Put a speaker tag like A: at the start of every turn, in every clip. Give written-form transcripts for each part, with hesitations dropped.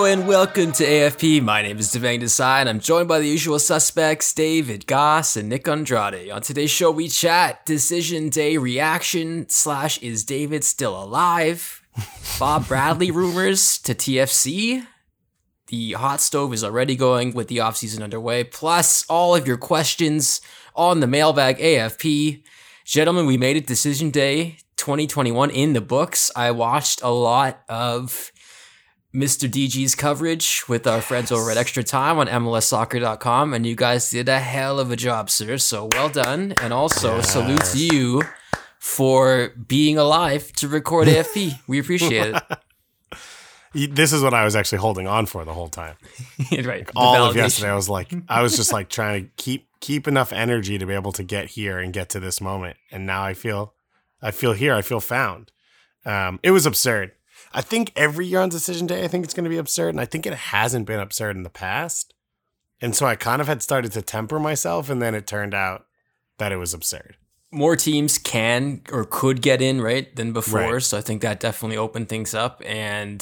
A: and welcome to AFP. My name is Devang Desai, and I'm joined by the usual suspects, David Goss and Nick Andrade. On today's show, we chat Decision Day reaction / is David still alive? Bob Bradley rumors to TFC. The hot stove is already going with the offseason underway, plus all of your questions on the mailbag AFP. Gentlemen, we made it Decision Day 2021 in the books. I watched a lot of Mr. DG's coverage with our friends over at Extra Time on MLSsoccer.com, and you guys did a hell of a job, sir. So well done. And also salute to you for being alive to record AFP. We appreciate it.
B: This is what I was actually holding on for the whole time.
A: Right.
B: Like all of yesterday, I was just like trying to keep enough energy to be able to get here and get to this moment. And now I feel here. I feel found. It was absurd. I think every year on Decision Day, I think it's going to be absurd. And I think it hasn't been absurd in the past. And so I kind of had started to temper myself. And then it turned out that it was absurd.
A: More teams can or could get in, right, than before.
B: Right.
A: So I think that definitely opened things up. And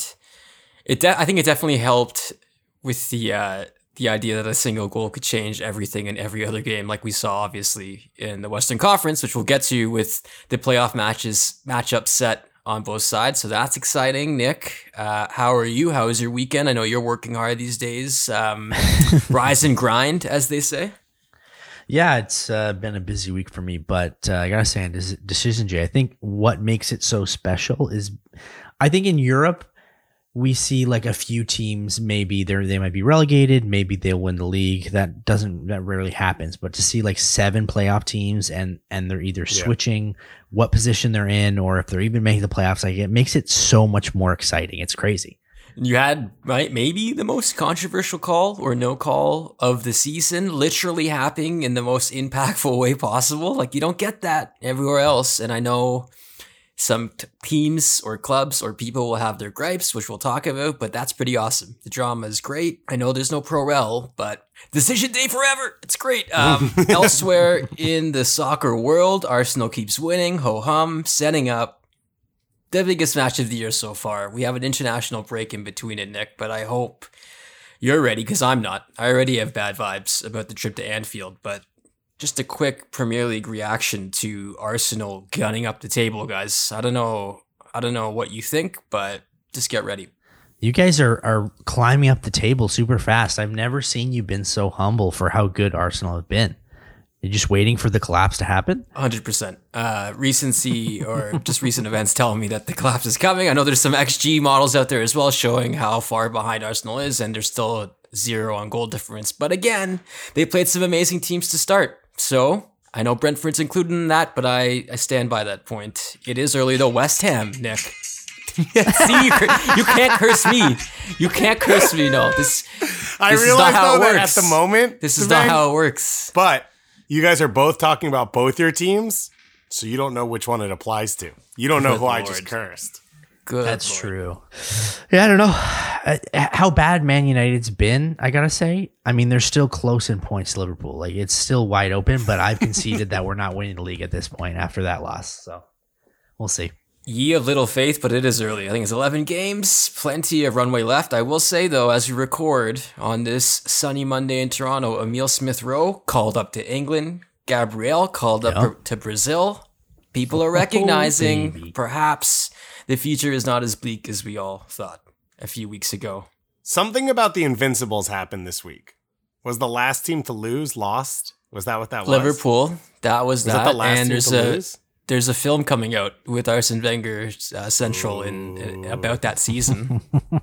A: I think it definitely helped with the idea that a single goal could change everything in every other game, like we saw, obviously, in the Western Conference, which we'll get to with the playoff matchup set on both sides. So that's exciting. Nick, how are you? How was your weekend? I know you're working hard these days. Rise and grind, as they say.
C: Yeah, it's been a busy week for me, but I gotta say, on Decision Day, I think what makes it so special is, I think in Europe, we see like a few teams, maybe they might be relegated, maybe they'll win the league. That rarely happens. But to see like 7 playoff teams and they're either switching what position they're in, or if they're even making the playoffs, like it makes it so much more exciting. It's crazy.
A: You had maybe the most controversial call or no call of the season literally happening in the most impactful way possible. Like you don't get that everywhere else. And I know some teams or clubs or people will have their gripes, which we'll talk about, but that's pretty awesome. The drama is great. I know there's no Pro-Rel, but Decision Day forever. It's great. Elsewhere in the soccer world, Arsenal keeps winning, ho-hum, setting up the biggest match of the year so far. We have an international break in between it, Nick, but I hope you're ready, because I'm not. I already have bad vibes about the trip to Anfield, but just a quick Premier League reaction to Arsenal gunning up the table, guys. I don't know what you think, but just get ready.
C: You guys are climbing up the table super fast. I've never seen you been so humble for how good Arsenal have been. You're just waiting for the collapse to happen?
A: 100%. Recency or just recent events telling me that the collapse is coming. I know there's some XG models out there as well showing how far behind Arsenal is, and there's still 0 on goal difference. But again, they played some amazing teams to start. So I know Brentford's included in that, but I stand by that point. It is early though. West Ham, Nick. See, you can't curse me. You can't curse me. No, this is not how it works.
B: At the moment,
A: this is not how it works.
B: But you guys are both talking about both your teams, so you don't know which one it applies to. You don't know who I just cursed.
A: Good.
C: That's true. Yeah, I don't know how bad Man United's been. I gotta say, I mean, they're still close in points to Liverpool. Like it's still wide open, but I've conceded that we're not winning the league at this point after that loss. So we'll see.
A: Ye of little faith, but it is early. I think it's 11 games, plenty of runway left. I will say though, as we record on this sunny Monday in Toronto, Emile Smith-Rowe called up to England. Gabriel called up to Brazil. People are recognizing perhaps the future is not as bleak as we all thought a few weeks ago.
B: Something about the Invincibles happened this week. Was the last team to lose lost? Was that what that was?
A: Liverpool. That was that.
B: That the last
A: and
B: team to lose?
A: There's a film coming out with Arsene Wenger Central in about that season.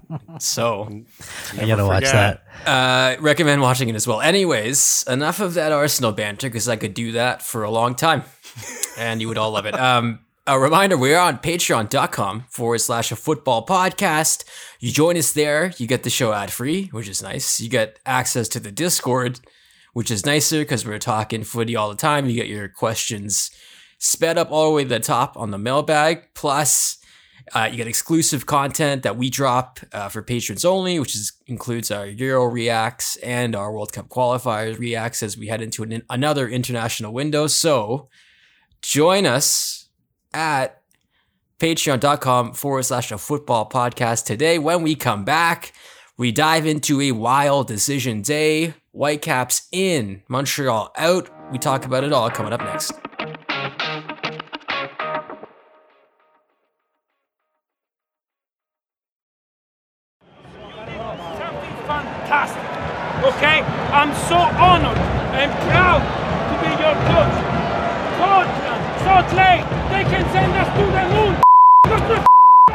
A: So
C: I gotta watch that.
A: Recommend watching it as well. Anyways, enough of that Arsenal banter, because I could do that for a long time and you would all love it. A reminder, we're on patreon.com/a football podcast. You join us there. You get the show ad free, which is nice. You get access to the Discord, which is nicer because we're talking footy all the time. You get your questions sped up all the way to the top on the mailbag. Plus, you get exclusive content that we drop for patrons only, which includes our Euro reacts and our World Cup qualifiers reacts as we head into another international window. So join us at patreon.com/a football podcast today. When we come back, We dive into a wild decision day. Whitecaps in, Montreal out. We talk about it all coming up next.
D: Fantastic. Okay, I'm so honored and proud to be your coach. Portland, Salt Lake, they can send us to the moon. What the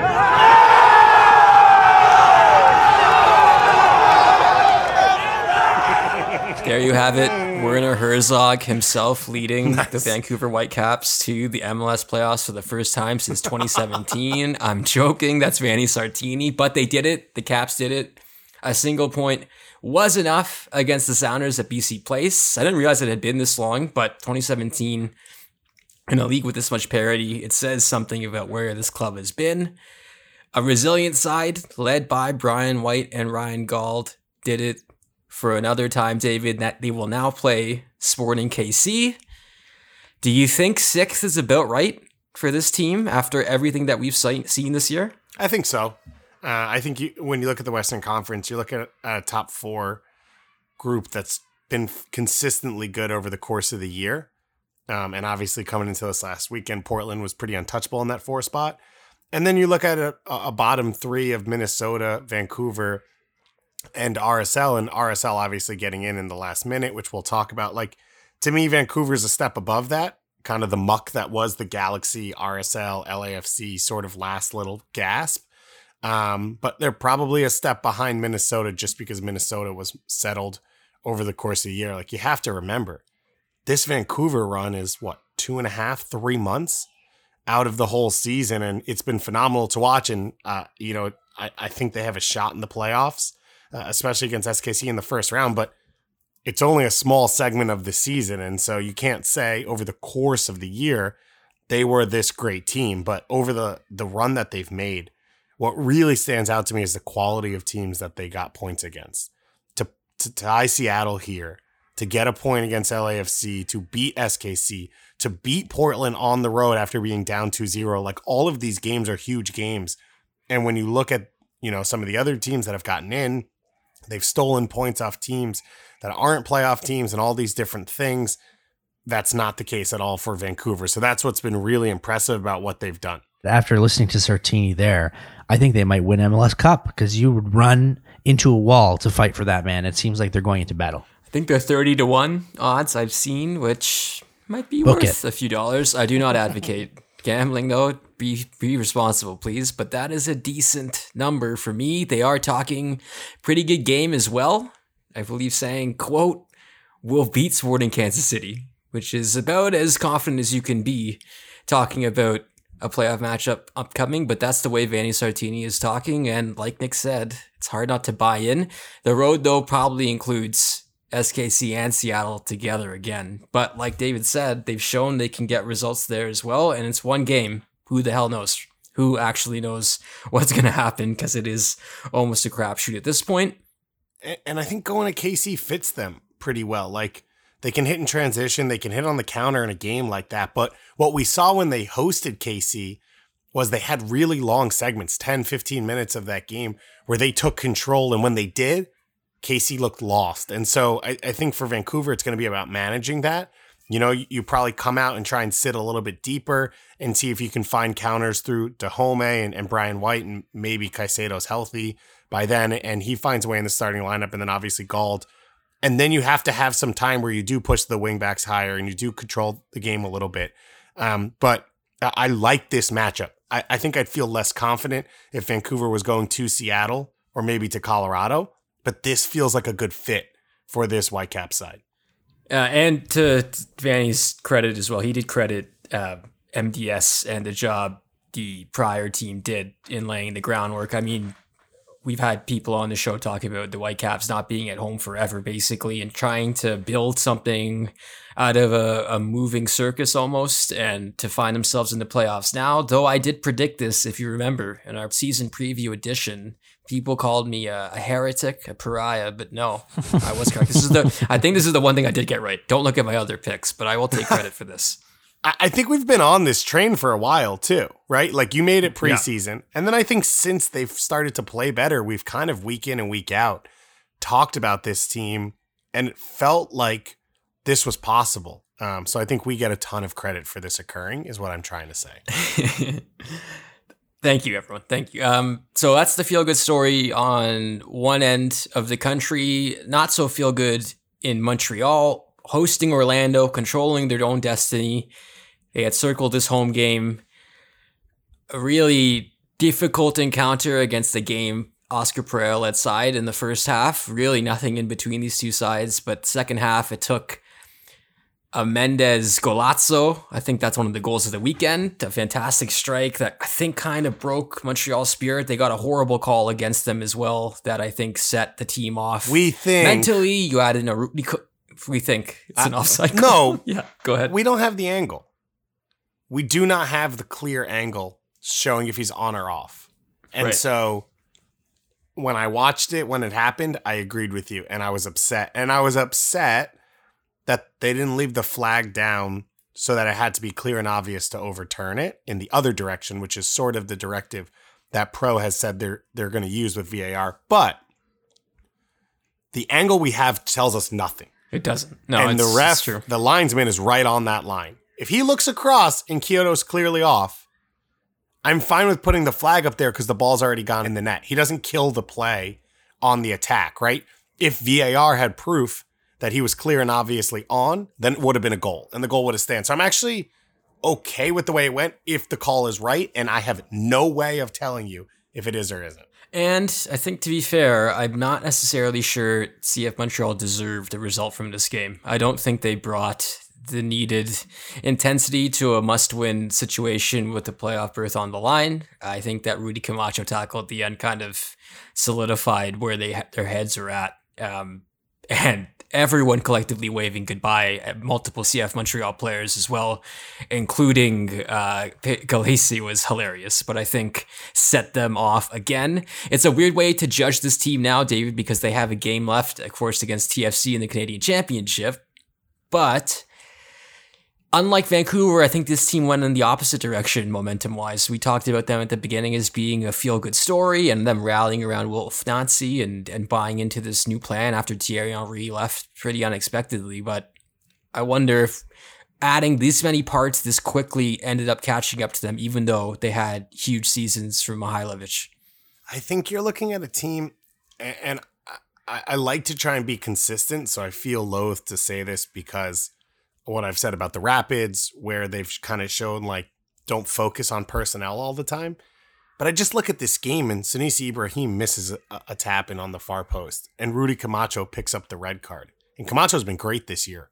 A: There you have it. Werner Herzog himself leading the Vancouver Whitecaps to the MLS playoffs for the first time since 2017. I'm joking. That's Vanni Sartini, but they did it. The Caps did it. A single point was enough against the Sounders at BC Place. I didn't realize it had been this long, but 2017 in a league with this much parity, it says something about where this club has been. A resilient side led by Brian White and Ryan Gauld did it for another time, David, that they will now play Sporting KC. Do you think 6th is about right for this team after everything that we've seen this year?
B: I think so. I think when you look at the Western Conference, you look at a top 4 group that's been consistently good over the course of the year. And obviously coming into this last weekend, Portland was pretty untouchable in that 4 spot. And then you look at a bottom 3 of Minnesota, Vancouver, and RSL obviously getting in the last minute, which we'll talk about. Like, to me, Vancouver's a step above that, kind of the muck that was the Galaxy, RSL, LAFC sort of last little gasp. But they're probably a step behind Minnesota just because Minnesota was settled over the course of the year. Like, you have to remember, this Vancouver run is 2.5, 3 months out of the whole season. And it's been phenomenal to watch. And, I think they have a shot in the playoffs. Especially against SKC in the first round, but it's only a small segment of the season. And so you can't say over the course of the year, they were this great team, but over the run that they've made, what really stands out to me is the quality of teams that they got points against. To tie Seattle here, to get a point against LAFC, to beat SKC, to beat Portland on the road after being down 2-0, like all of these games are huge games. And when you look at, some of the other teams that have gotten in, they've stolen points off teams that aren't playoff teams and all these different things. That's not the case at all for Vancouver. So that's what's been really impressive about what they've done.
C: After listening to Sartini there, I think they might win MLS Cup because you would run into a wall to fight for that, man. It seems like they're going into battle.
A: I think they're 30-1 odds I've seen, which might be
C: Book
A: worth
C: it.
A: a few dollars. I do not advocate gambling, though. Be responsible, please. But that is a decent number for me. They are talking pretty good game as well. I believe saying, quote, "We'll beat Sporting Kansas City," which is about as confident as you can be talking about a playoff matchup upcoming. But that's the way Vanni Sartini is talking. And like Nick said, it's hard not to buy in. The road, though, probably includes SKC and Seattle together again. But like David said, they've shown they can get results there as well. And it's one game. Who the hell knows? Who actually knows what's going to happen? Because it is almost a crapshoot at this point.
B: And I think going to KC fits them pretty well. Like, they can hit in transition. They can hit on the counter in a game like that. But what we saw when they hosted KC was they had really long segments, 10, 15 minutes of that game where they took control. And when they did, KC looked lost. And so I think for Vancouver, it's going to be about managing that. You probably come out and try and sit a little bit deeper and see if you can find counters through Dahome and Brian White, and maybe Caicedo's healthy by then, and he finds a way in the starting lineup, and then obviously Gauld. And then you have to have some time where you do push the wingbacks higher and you do control the game a little bit. But I like this matchup. I think I'd feel less confident if Vancouver was going to Seattle or maybe to Colorado, but this feels like a good fit for this Whitecap side.
A: And to Vanni's credit as well, he did credit MDS and the job the prior team did in laying the groundwork. I mean, we've had people on the show talking about the Whitecaps not being at home forever, basically, and trying to build something out of a moving circus almost, and to find themselves in the playoffs now. Though I did predict this, if you remember, in our season preview edition. People called me a heretic, a pariah, but no, I was correct. I think this is the one thing I did get right. Don't look at my other picks, but I will take credit for this.
B: I think we've been on this train for a while too, right? Like you made it preseason. And then I think since they've started to play better, we've kind of week in and week out talked about this team and it felt like this was possible. So I think we get a ton of credit for this occurring is what I'm trying to say.
A: Thank you, everyone. Thank you. So that's the feel-good story on one end of the country. Not so feel-good in Montreal, hosting Orlando, controlling their own destiny. They had circled this home game. A really difficult encounter against the game Oscar Pereira-led side in the first half. Really nothing in between these two sides. But second half, it took a Mendez golazzo. I think that's one of the goals of the weekend. A fantastic strike that I think kind of broke Montreal's spirit. They got a horrible call against them as well that I think set the team off.
B: We think
A: mentally, you add in we think it's an offside
B: no,
A: call. Yeah, go ahead.
B: We don't have the angle. We do not have the clear angle showing if he's on or off. And
A: Right.
B: so when I watched it, when it happened, I agreed with you and I was upset. And I was upset that they didn't leave the flag down so that it had to be clear and obvious to overturn it in the other direction, which is sort of the directive that Pro has said they're going to use with VAR. But the angle we have tells us nothing.
A: It doesn't. No,
B: And the
A: it's
B: ref,
A: true.
B: the linesman is right on that line. If he looks across and Kyoto's clearly off, I'm fine with putting the flag up there because the ball's already gone in the net. He doesn't kill the play on the attack, right? If VAR had proof that he was clear and obviously on, then it would have been a goal and the goal would have stand. So I'm actually okay with the way it went if the call is right, and I have no way of telling you if it is or isn't.
A: And I think, to be fair, I'm not necessarily sure CF Montreal deserved a result from this game. I don't think they brought the needed intensity to a must-win situation with the playoff berth on the line. I think that Rudy Camacho tackle at the end kind of solidified where their heads are at. And everyone collectively waving goodbye at multiple CF Montreal players as well, including Galisi, was hilarious, but I think set them off again. It's a weird way to judge this team now, David, because they have a game left, of course, against TFC in the Canadian Championship. But unlike Vancouver, I think this team went in the opposite direction momentum-wise. We talked about them at the beginning as being a feel-good story and them rallying around Wolf Nancy and buying into this new plan after Thierry Henry left pretty unexpectedly. But I wonder if adding this many parts this quickly ended up catching up to them, even though they had huge seasons from Mihailovic.
B: I think you're looking at a team, and I like to try and be consistent, so I feel loath to say this because what I've said about the Rapids, where they've kind of shown like don't focus on personnel all the time. But I just look at this game and Sanusi Ibrahim misses a tap in on the far post and Rudy Camacho picks up the red card. And Camacho's been great this year.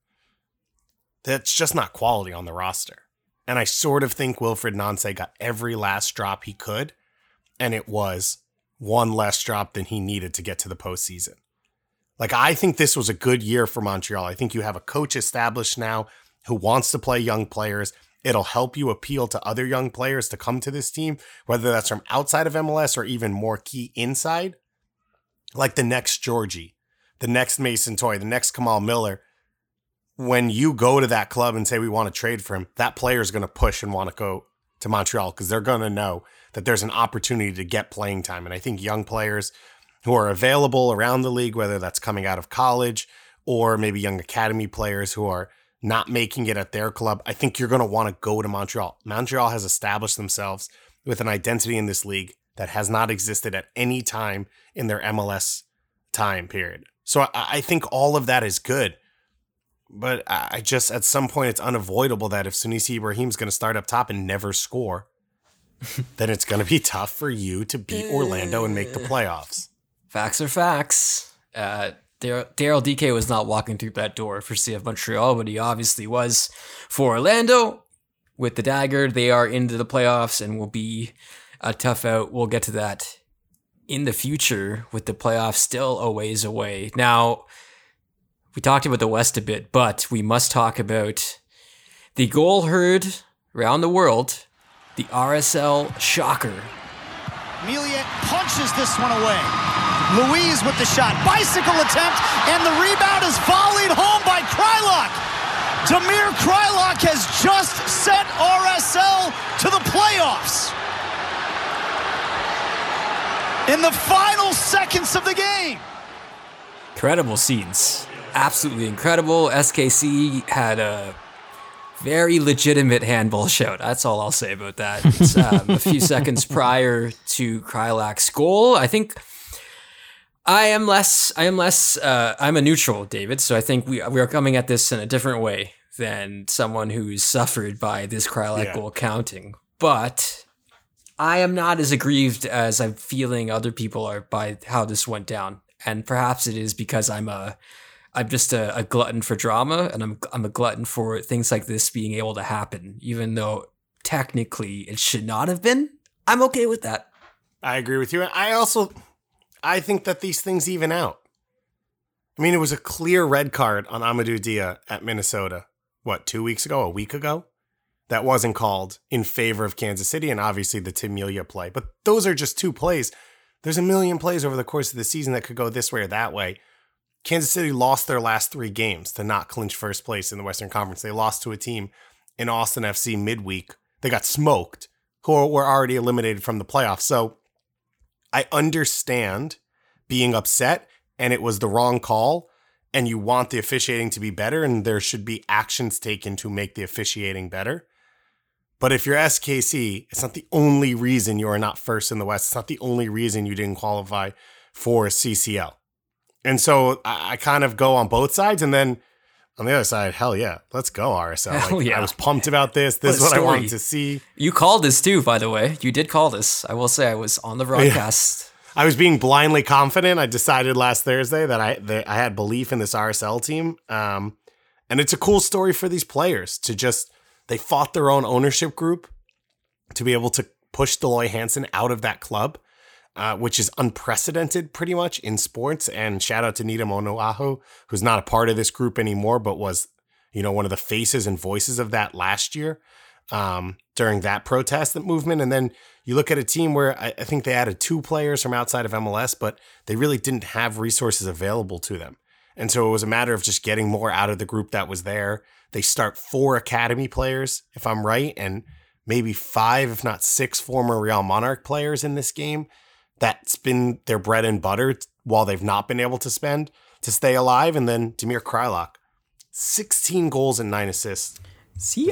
B: That's just not quality on the roster. And I sort of think Wilfried Nancy got every last drop he could, and it was one less drop than he needed to get to the postseason. Like, I think this was a good year for Montreal. I think you have a coach established now who wants to play young players. It'll help you appeal to other young players to come to this team, whether that's from outside of MLS or even more key inside. Like the next Georgie, the next Mason Toye, the next Kamal Miller. When you go to that club and say we want to trade for him, that player is going to push and want to go to Montreal because they're going to know that there's an opportunity to get playing time. And I think young players who are available around the league, whether that's coming out of college or maybe young academy players who are not making it at their club, I think you're going to want to go to Montreal. Montreal has established themselves with an identity in this league that has not existed at any time in their MLS time period. So I think all of that is good. But I just, at some point, it's unavoidable that if Sanusi Ibrahim's going to start up top and never score, then it's going to be tough for you to beat Orlando and make the playoffs.
A: Facts are facts. Daryl DK was not walking through that door for CF Montreal, but he obviously was for Orlando. With the dagger, they are into the playoffs and will be a tough out. We'll get to that in the future with the playoffs still a ways away. Now, we talked about the West a bit, but we must talk about the goal heard around the world, the RSL shocker.
E: Melia punches this one away. Louise with the shot, bicycle attempt, and the rebound is volleyed home by Krylak. Damir Krylak has just in the final seconds of the game.
A: Incredible scenes. Absolutely incredible. SKC had a very legitimate handball shout. That's all I'll say about that. It's, a few seconds prior to Krylak's goal. I think I'm a neutral, David. So I think we are coming at this in a different way than someone who's suffered by this Krylak goal counting. But I am not as aggrieved as I'm feeling other people are by how this went down. And perhaps it is because I'm just a glutton for drama, and I'm a glutton for things like this being able to happen, even though technically it should not have been. I'm okay with that.
B: I agree with you. I think that these things even out. I mean, it was a clear red card on Amadou Dia at Minnesota. What, 2 weeks ago, a week ago? That wasn't called in favor of Kansas City, and obviously the Tim Melia play. But those are just 2 plays. There's a million plays over the course of the season that could go this way or that way. Kansas City lost their last 3 games to not clinch first place in the Western Conference. They lost to a team in Austin FC midweek. They got smoked, who were already eliminated from the playoffs. So I understand being upset, and it was the wrong call, and you want the officiating to be better, and there should be actions taken to make the officiating better. But if you're SKC, it's not the only reason you are not first in the West. It's not the only reason you didn't qualify for CCL. And so I kind of go on both sides. And then on the other side, hell yeah, let's go, RSL. I was pumped about this. This is what I wanted to see.
A: You called this too, by the way. You did call this. I will say I was on the broadcast.
B: Yeah. I was being blindly confident. I decided last Thursday that I had belief in this RSL team. And it's a cool story for these players to just, they fought their own ownership group to be able to push Deloy Hansen out of that club. Which is unprecedented pretty much in sports. And shout out to Nita Monoaho, who's not a part of this group anymore, but was, one of the faces and voices of that last year during that protest movement. And then you look at a team where I think they added 2 players from outside of MLS, but they really didn't have resources available to them. And so it was a matter of just getting more out of the group that was there. They start 4 academy players, if I'm right, and maybe 5, if not 6 former Real Monarch players in this game. That's been their bread and butter while they've not been able to spend to stay alive. And then Damir Krylak, 16 goals and 9 assists.
A: Is he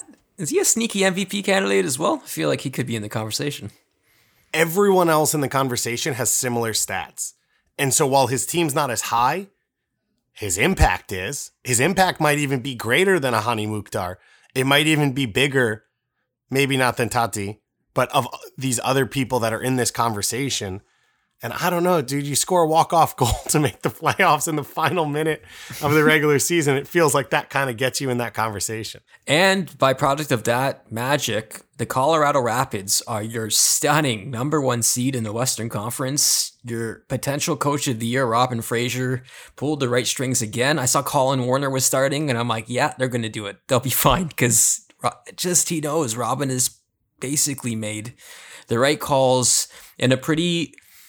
A: a sneaky MVP candidate as well? I feel like he could be in the conversation.
B: Everyone else in the conversation has similar stats. And so while his team's not as high, his impact is. His impact might even be greater than a Hani Mukhtar. It might even be bigger, maybe not than Tati, but of these other people that are in this conversation. And I don't know, dude, you score a walk-off goal to make the playoffs in the final minute of the regular season. It feels like that kind of gets you in that conversation.
A: And byproduct of that magic, the Colorado Rapids are your stunning number 1 seed in the Western Conference. Your potential coach of the year, Robin Fraser, pulled the right strings again. I saw Colin Warner was starting, and I'm like, yeah, they're going to do it. They'll be fine, because he knows Robin is basically made the right calls in a pretty,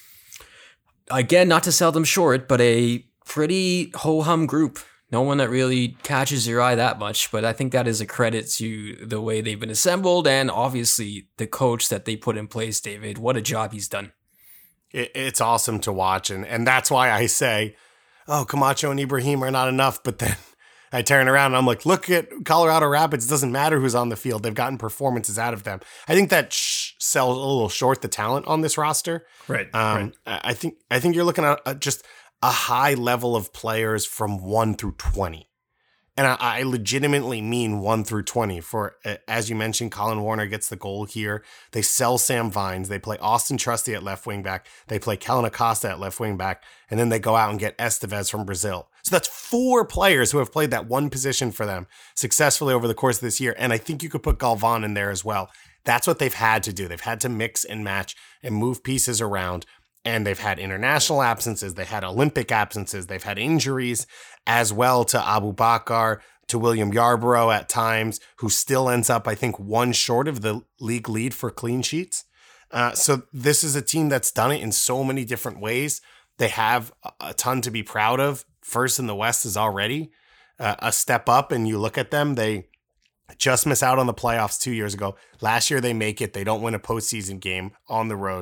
A: again, not to sell them short, but a pretty ho-hum group. No one that really catches your eye that much, but I think that is a credit to the way they've been assembled and obviously the coach that they put in place, David. What a job he's done.
B: It's awesome to watch, and that's why I say, Camacho and Ibrahim are not enough, but then I turn around and I'm like, look at Colorado Rapids. It doesn't matter who's on the field. They've gotten performances out of them. I think that sells a little short the talent on this roster.
A: Right.
B: I think you're looking at just a high level of players from 1 through 20. And I legitimately mean 1 through 20 for, as you mentioned, Colin Warner gets the goal here. They sell Sam Vines. They play Austin Trusty at left wing back. They play Kellen Acosta at left wing back. And then they go out and get Estevez from Brazil. So that's 4 players who have played that one position for them successfully over the course of this year. And I think you could put Galvan in there as well. That's what they've had to do. They've had to mix and match and move pieces around. And they've had international absences. They had Olympic absences. They've had injuries as well to Abu Bakar, to William Yarborough at times, who still ends up, I think, 1 short of the league lead for clean sheets. So this is a team that's done it in so many different ways. They have a ton to be proud of. First in the West is already a step up, and you look at them, they just miss out on the playoffs 2 years ago. Last year they make it. They don't win a postseason game on the road.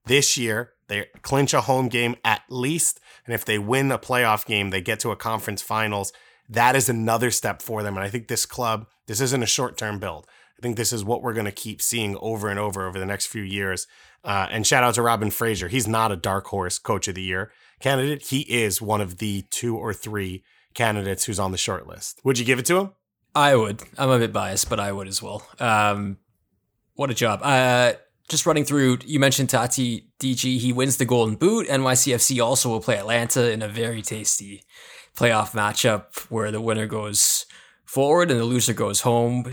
B: This year, they clinch a home game at least. And if they win a playoff game, they get to a conference finals. That is another step for them. And I think this club, this isn't a short-term build. I think this is what we're going to keep seeing over and over the next few years. And shout out to Robin Fraser. He's not a dark horse coach of the year candidate. He is one of the 2 or 3 candidates who's on the short list. Would you give it to him?
A: I would. I'm a bit biased, but I would as well. What a job. Just running through, you mentioned Tati DG. He wins the Golden Boot. NYCFC also will play Atlanta in a very tasty playoff matchup where the winner goes forward and the loser goes home.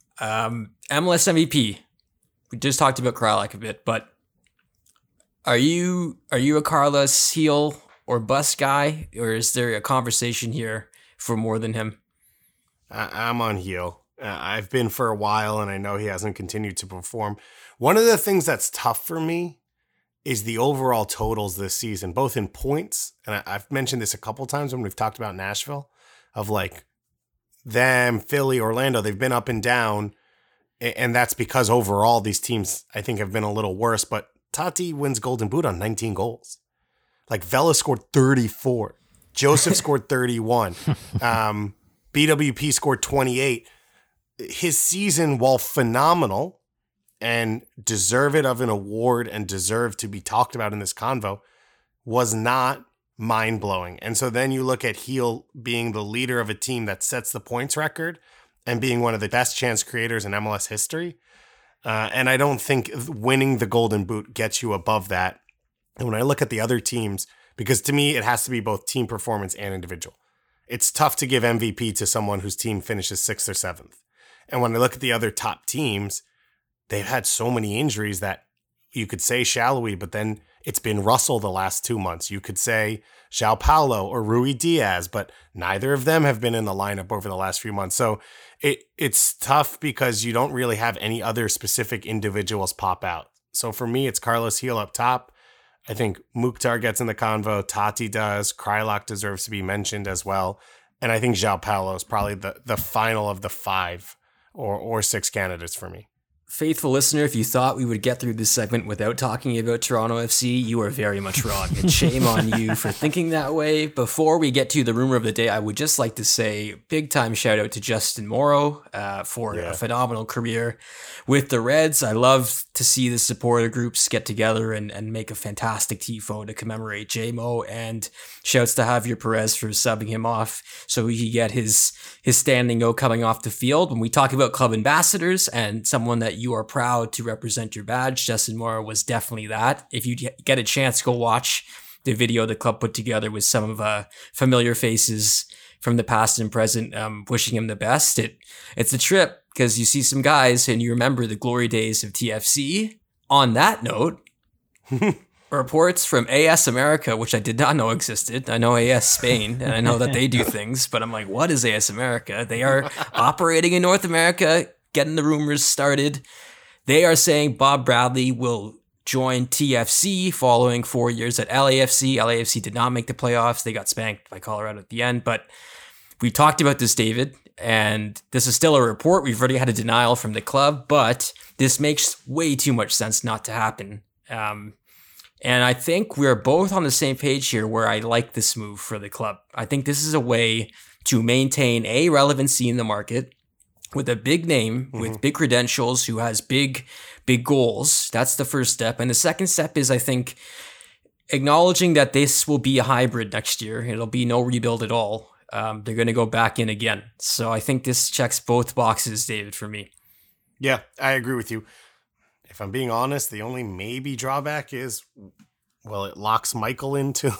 A: MLS MVP. We just talked about Kralak a bit, but are you a Carlos heel or bust guy, or is there a conversation here for more than him?
B: I'm on heel. I've been for a while, and I know he hasn't continued to perform. One of the things that's tough for me is the overall totals this season, both in points, and I've mentioned this a couple times when we've talked about Nashville, of like them, Philly, Orlando, they've been up and down, and that's because overall these teams, I think, have been a little worse, but Tati wins Golden Boot on 19 goals. Like Vela scored 34. Joseph scored 31. BWP scored 28. His season, while phenomenal and deserved of an award and deserved to be talked about in this convo, was not mind-blowing. And so then you look at Heel being the leader of a team that sets the points record and being one of the best chance creators in MLS history. And I don't think winning the Golden Boot gets you above that. And when I look at the other teams, because to me, it has to be both team performance and individual. It's tough to give MVP to someone whose team finishes 6th or 7th. And when I look at the other top teams, they've had so many injuries that you could say Shallowy, but then it's been Russell the last 2 months. You could say João Paulo or Rui Diaz, but neither of them have been in the lineup over the last few months. So it's tough because you don't really have any other specific individuals pop out. So for me, it's Carlos Heel up top. I think Mukhtar gets in the convo. Tati does. Krylak deserves to be mentioned as well. And I think João Paulo is probably the final of the 5 or 6 candidates for me.
A: Faithful listener, if you thought we would get through this segment without talking about Toronto FC, you are very much wrong. And shame on you for thinking that way. Before we get to the rumor of the day, I would just like to say big time shout out to Justin Morrow for a phenomenal career with the Reds. I love to see the supporter groups get together and make a fantastic tifo to commemorate JMO, and shouts to Javier Perez for subbing him off so he could get his standing O coming off the field. When we talk about club ambassadors and someone that you are proud to represent your badge, Justin Morrow was definitely that. If you get a chance, go watch the video the club put together with some of familiar faces from the past and present, wishing him the best. It's a trip because you see some guys and you remember the glory days of TFC. On that note, reports from AS America, which I did not know existed. I know AS Spain, and I know that they do things, but I'm like, what is AS America? They are operating in North America, getting the rumors started. They are saying Bob Bradley will join TFC following 4 years at LAFC. LAFC did not make the playoffs. They got spanked by Colorado at the end, but we talked about this, David, and this is still a report. We've already had a denial from the club, but this makes way too much sense not to happen. And I think we're both on the same page here where I like this move for the club. I think this is a way to maintain a relevancy in the market with a big name, with big credentials, who has big goals. That's the first step. And the second step is, I think, acknowledging that this will be a hybrid next year. It'll be no rebuild at all. They're going to go back in again. So I think this checks both boxes, David, for me.
B: Yeah, I agree with you. If I'm being honest, the only maybe drawback is, well, it locks Michael into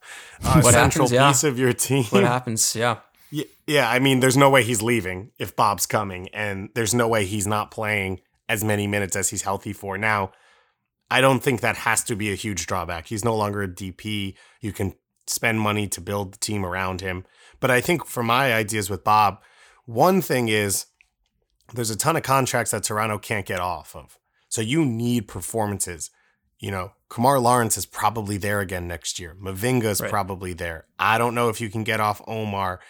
B: a central piece of your team.
A: What happens? Yeah.
B: Yeah, I mean, there's no way he's leaving if Bob's coming, and there's no way he's not playing as many minutes as he's healthy for. Now, I don't think that has to be a huge drawback. He's no longer a DP. You can spend money to build the team around him. But I think for my ideas with Bob, one thing is there's a ton of contracts that Toronto can't get off of. So you need performances. You know, Kamar Lawrence is probably there again next year. Mavinga's probably there. I don't know if you can get off Omar.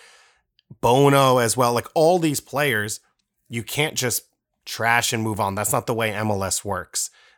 B: Bono as well. Like all these players, you can't just trash and move on. That's not the way MLS works.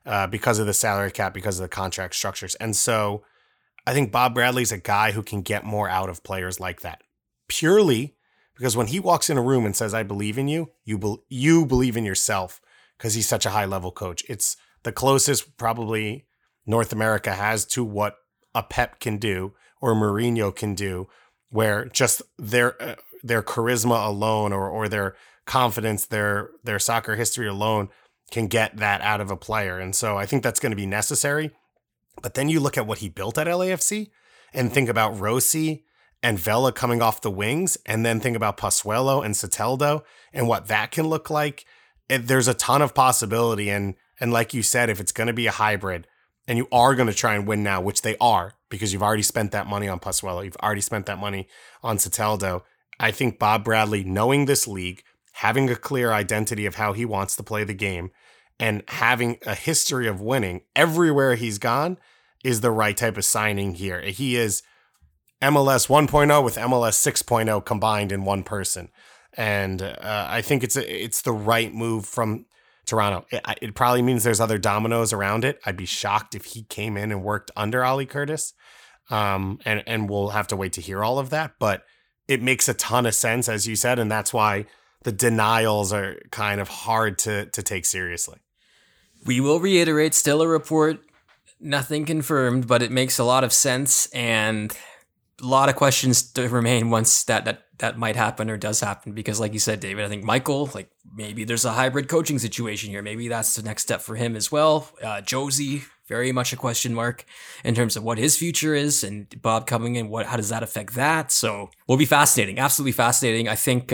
B: because of the salary cap, because of the contract structures. And so I think Bob Bradley's a guy who can get more out of players like that, purely because when he walks in a room and says, I believe in you, you believe in yourself, because he's such a high level coach. It's the closest probably North America has to what a Pep can do or Mourinho can do, where just their charisma alone or their confidence, their soccer history alone can get that out of a player. And so I think that's going to be necessary. But then you look at what he built at LAFC and think about Rossi and Vela coming off the wings, and then think about Pozuelo and Soteldo and what that can look like. There's a ton of possibility. And like you said, if it's going to be a hybrid and you are going to try and win now, which they are, because you've already spent that money on Pozuelo, you've already spent that money on Soteldo, I think Bob Bradley, knowing this league, having a clear identity of how he wants to play the game, and having a history of winning everywhere he's gone, is the right type of signing here. He is MLS 1.0 with MLS 6.0 combined in one person. And I think it's the right move from Toronto. It probably means there's other dominoes around it. I'd be shocked if he came in and worked under Ali Curtis. And we'll have to wait to hear all of that. But it makes a ton of sense, as you said, and that's why the denials are kind of hard to take seriously.
A: We will reiterate, still a report, nothing confirmed, but it makes a lot of sense, and a lot of questions to remain once that might happen or does happen, because like you said, David, I think Michael, like maybe there's a hybrid coaching situation here. Maybe that's the next step for him as well. Josie, very much a question mark in terms of what his future is, and Bob coming in, how does that affect that? So will be fascinating, absolutely fascinating. I think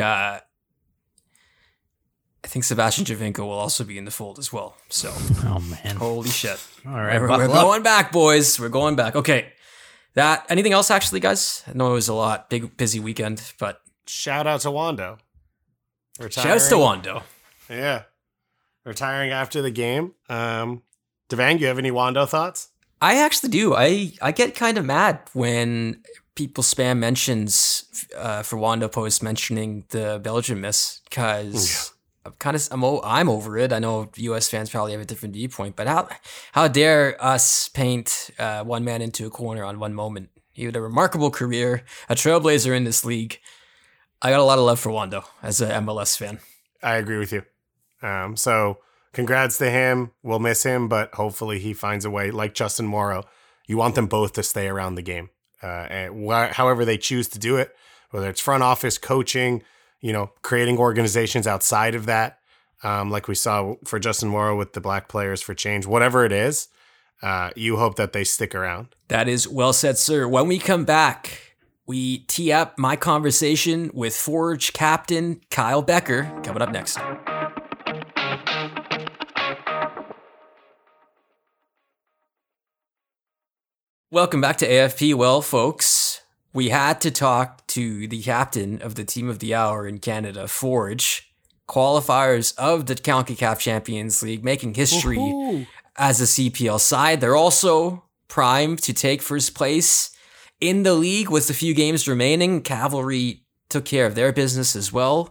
A: Sebastian Giovinco will also be in the fold as well. So,
C: oh man,
A: holy shit!
C: All right,
A: we're going back, boys. We're going back. Okay, anything else, actually, guys? I know it was a lot, big busy weekend, but
B: shout out to Wando.
A: Shouts to Wando.
B: Yeah, retiring after the game. Devang, you have any Wando thoughts?
A: I actually do. I get kind of mad when people spam mentions for Wando posts mentioning the Belgium miss, because I'm over it. I know US fans probably have a different viewpoint, but how dare us paint one man into a corner on one moment? He had a remarkable career, a trailblazer in this league. I got a lot of love for Wando as an MLS fan.
B: I agree with you. So congrats to him. We'll miss him, but hopefully he finds a way. Like Justin Morrow, you want them both to stay around the game. And however they choose to do it, whether it's front office, coaching, creating organizations outside of that, like we saw for Justin Morrow with the Black Players for Change, whatever it is, you hope that they stick around.
A: That is well said, sir. When we come back, we tee up my conversation with Forge captain Kyle Becker, coming up next. Welcome back to AFP. Well, folks, we had to talk to the captain of the team of the hour in Canada, Forge, qualifiers of the CONCACAF Champions League, making history as a CPL side. They're also primed to take first place in the league with a few games remaining. Cavalry took care of their business as well.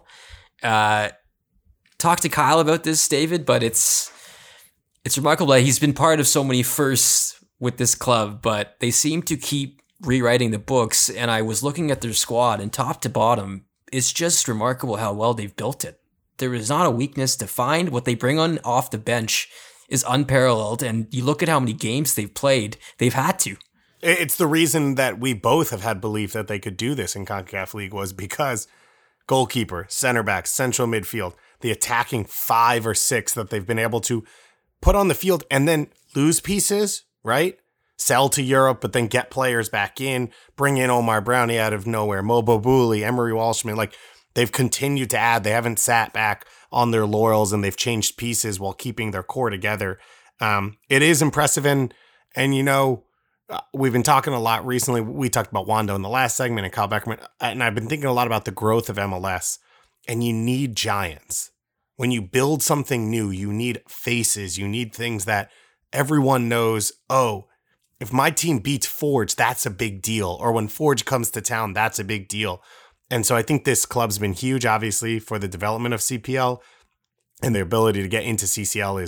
A: Talk to Kyle about this, David, but it's remarkable that he's been part of so many firsts with this club, but they seem to keep rewriting the books. And I was looking at their squad, and top to bottom, it's just remarkable how well they've built it. There is not a weakness to find. What they bring on off the bench is unparalleled. And you look at how many games they've played, they've had to.
B: It's the reason that we both have had belief that they could do this in CONCACAF League, was because goalkeeper, center back, central midfield, the attacking 5 or 6 that they've been able to put on the field and then lose pieces, right? Sell to Europe, but then get players back in, bring in Omar Brownie out of nowhere, Mo Bobuli, Emery Walshman. Like, they've continued to add. They haven't sat back on their laurels, and they've changed pieces while keeping their core together. It is impressive. And we've been talking a lot recently. We talked about Wando in the last segment and Kyle Beckerman, and I've been thinking a lot about the growth of MLS, and you need giants. When you build something new, you need faces. You need things that everyone knows, oh, if my team beats Forge, that's a big deal. Or when Forge comes to town, that's a big deal. And so I think this club's been huge, obviously, for the development of CPL, and their ability to get into CCL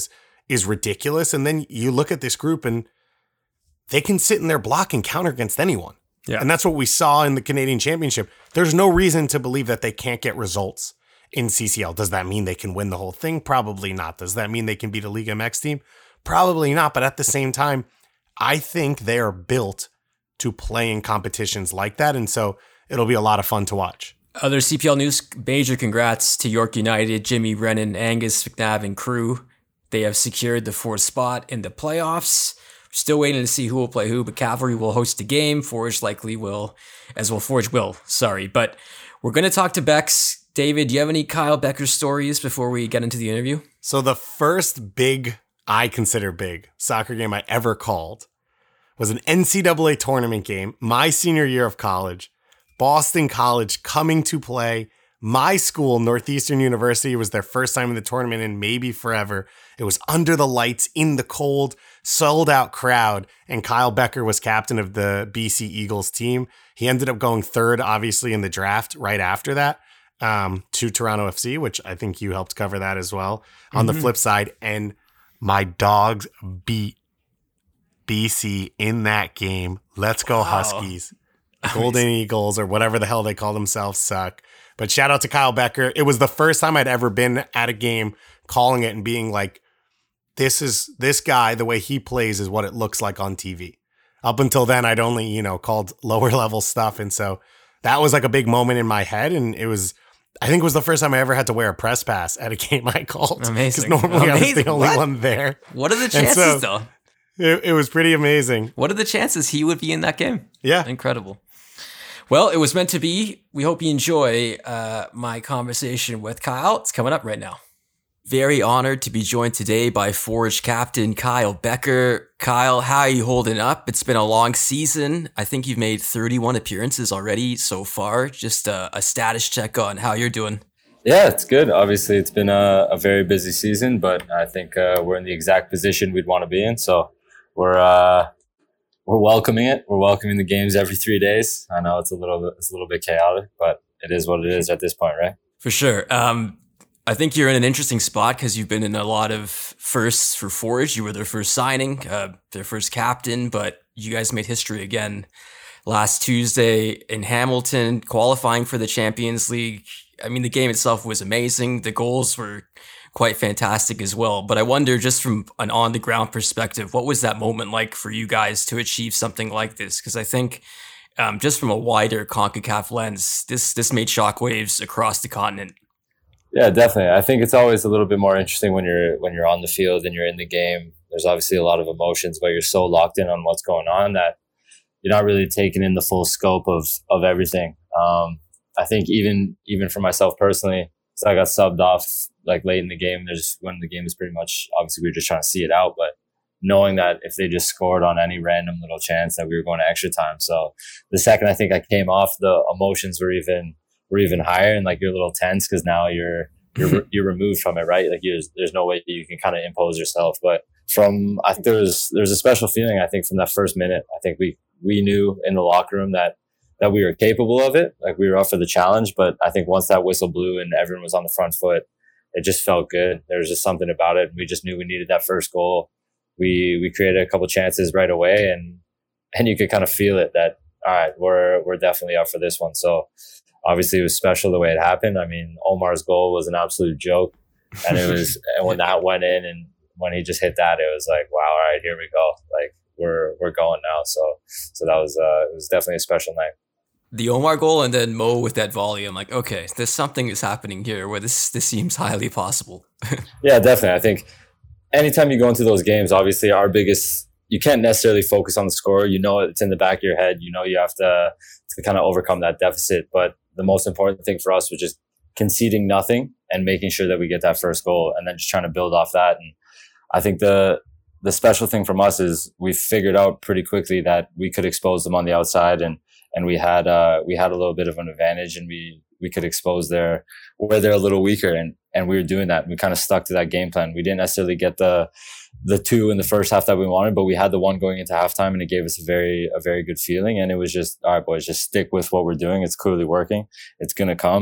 B: is ridiculous. And then you look at this group and they can sit in their block and counter against anyone.
A: Yeah.
B: And that's what we saw in the Canadian Championship. There's no reason to believe that they can't get results in CCL. Does that mean they can win the whole thing? Probably not. Does that mean they can beat a Liga MX team? Probably not. But at the same time, I think they are built to play in competitions like that. And so it'll be a lot of fun to watch.
A: Other CPL news, major congrats to York United, Jimmy Brennan, Angus McNabb, and crew. They have secured the 4th spot in the playoffs. Still waiting to see who will play who, but Cavalry will host the game. Forge likely will, as well. Forge will, sorry. But we're going to talk to Bex. David, do you have any Kyle Becker stories before we get into the interview?
B: So the first big, I consider big, soccer game I ever called was an NCAA tournament game, my senior year of college. Boston College coming to play. My school, Northeastern University, was their first time in the tournament in maybe forever. It was under the lights, in the cold, sold out crowd, and Kyle Becker was captain of the BC Eagles team. He ended up going 3rd, obviously, in the draft right after that to Toronto FC, which I think you helped cover that as well. On the flip side, and my Dogs beat BC in that game. Let's go Huskies. Golden Eagles or whatever the hell they call themselves suck. But shout out to Kyle Becker. It was the first time I'd ever been at a game calling it and being like, this guy, the way he plays is what it looks like on TV. Up until then, I'd only, called lower level stuff. And so that was like a big moment in my head. And I think it was the first time I ever had to wear a press pass at a game I called.
A: Amazing.
B: Because normally I was the only one there.
A: What are the chances, though?
B: It was pretty amazing.
A: What are the chances he would be in that game?
B: Yeah.
A: Incredible. Well, it was meant to be. We hope you enjoy my conversation with Kyle. It's coming up right now. Very honored to be joined today by Forge captain Kyle Becker. Kyle, how are you holding up? It's been a long season. I think you've made 31 appearances already so far. Just a status check on how you're doing.
F: Yeah, it's good. Obviously, it's been a very busy season, but I think we're in the exact position we'd want to be in. So we're welcoming it. We're welcoming the games every 3 days. I know it's a little bit chaotic, but it is what it is at this point, right?
A: For sure. I think you're in an interesting spot because you've been in a lot of firsts for Forge. You were their first signing, their first captain, but you guys made history again last Tuesday in Hamilton, qualifying for the Champions League. I mean, the game itself was amazing. The goals were quite fantastic as well. But I wonder, just from an on-the-ground perspective, what was that moment like for you guys to achieve something like this? Because I think just from a wider CONCACAF lens, this made shockwaves across the continent.
F: Yeah, definitely. I think it's always a little bit more interesting when you're on the field and you're in the game. There's obviously a lot of emotions, but you're so locked in on what's going on that you're not really taking in the full scope of everything. I think even for myself personally, so I got subbed off like late in the game. When the game is pretty much, obviously we were just trying to see it out, but knowing that if they just scored on any random little chance that we were going to extra time. So the second I think I came off, the emotions were even higher, and like you're a little tense because now you're removed from it, right? Like there's no way you can kind of impose yourself. But I think there's a special feeling. I think from that first minute, I think we knew in the locker room that we were capable of it. Like we were up for the challenge. But I think once that whistle blew and everyone was on the front foot, it just felt good. There was just something about it. We just knew we needed that first goal. We created a couple chances right away, and you could kind of feel it that, all right, we're definitely up for this one. So obviously it was special the way it happened. I mean, Omar's goal was an absolute joke, and and when that went in and when he just hit that, it was like, wow, all right, here we go. Like we're going now. So that was it was definitely a special night.
A: The Omar goal and then Mo with that volley. I'm like, okay, there's something is happening here where this seems highly possible.
F: Yeah, definitely. I think anytime you go into those games, obviously you can't necessarily focus on the score. You know, it's in the back of your head. You know, you have to kind of overcome that deficit. But the most important thing for us was just conceding nothing and making sure that we get that first goal and then just trying to build off that. And I think the special thing from us is we figured out pretty quickly that we could expose them on the outside, and we had a little bit of an advantage, and we could expose where they're a little weaker, and we were doing that. We kind of stuck to that game plan. We didn't necessarily get the two in the first half that we wanted, but we had the one going into halftime, and it gave us a very good feeling. And it was just, all right, boys, just stick with what we're doing. It's clearly working. It's going to come.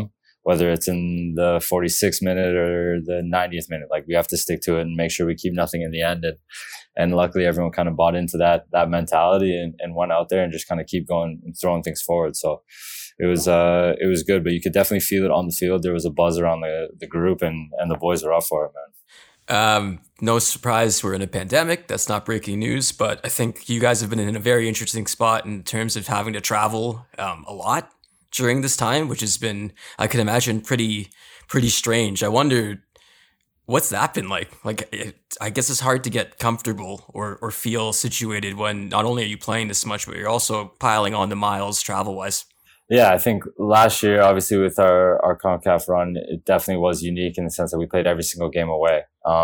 F: whether it's in the 46th minute or the 90th minute. Like, we have to stick to it and make sure we keep nothing in the end. And luckily everyone kind of bought into that mentality and went out there and just kind of keep going and throwing things forward. So it was good, but you could definitely feel it on the field. There was a buzz around the group, and the boys were up for it, man.
A: No surprise we're in a pandemic. That's not breaking news, but I think you guys have been in a very interesting spot in terms of having to travel a lot during this time, which has been, I can imagine, pretty strange. I wonder, what's that been like? I guess it's hard to get comfortable or feel situated when not only are you playing this much, but you're also piling on the miles travel-wise.
F: Yeah, I think last year, obviously with our CONCACAF run, it definitely was unique in the sense that we played every single game away.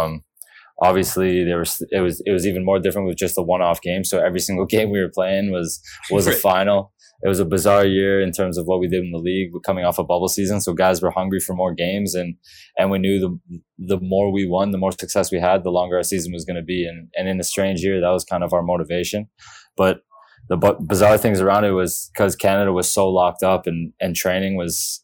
F: Obviously it was even more different with just a one-off game. So every single game we were playing was a final. It was a bizarre year in terms of what we did in the league. We're coming off a bubble season, so guys were hungry for more games, and we knew the more we won, the more success we had, the longer our season was going to be. And in a strange year, that was kind of our motivation. But the bizarre things around it was because Canada was so locked up and training was